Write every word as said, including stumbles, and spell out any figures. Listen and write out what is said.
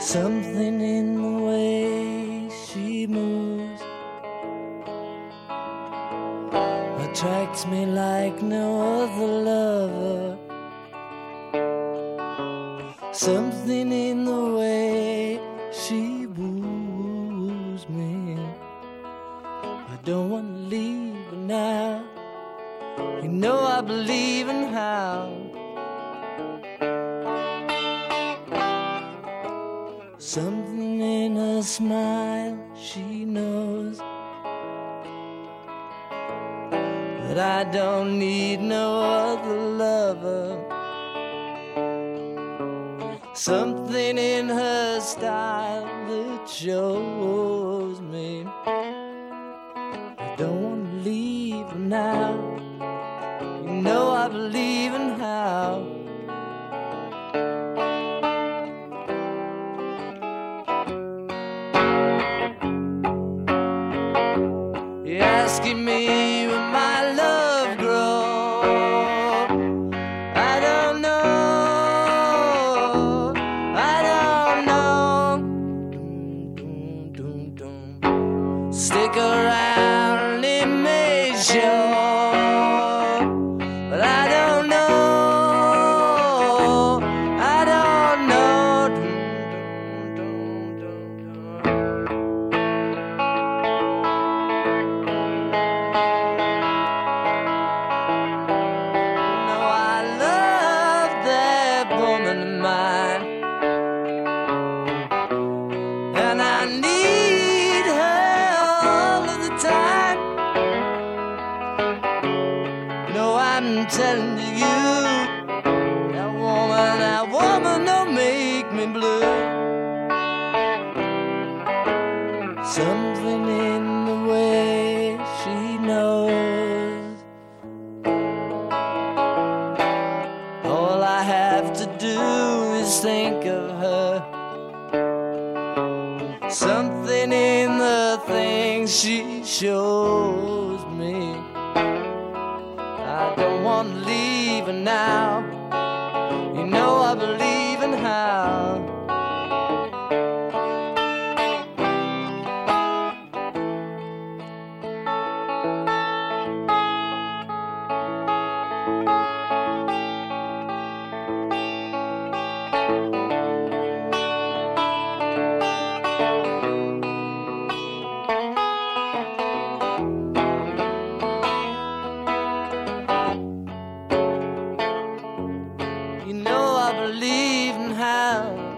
Something in the way she moves attracts me like no other lover. Something in the way she woos me. I don't want to leave her now. You know I believe in how. Something in her smile, she knows that I don't need no other lover. Something in her style that shows me I don't want to leave her now. You know I believe in how. You're asking me where my love grows. I don't know, I don't know. Stick around and it may show, but I don't know, I don't know. Woman of mine, and I need her all of the time. No, I'm telling you, that woman, that woman don't make me blue. Something in the way she knows. All I have to do is think of her. Something in the things she shows me. I don't want to leave her now. You know I believe in how. You know I believe in how.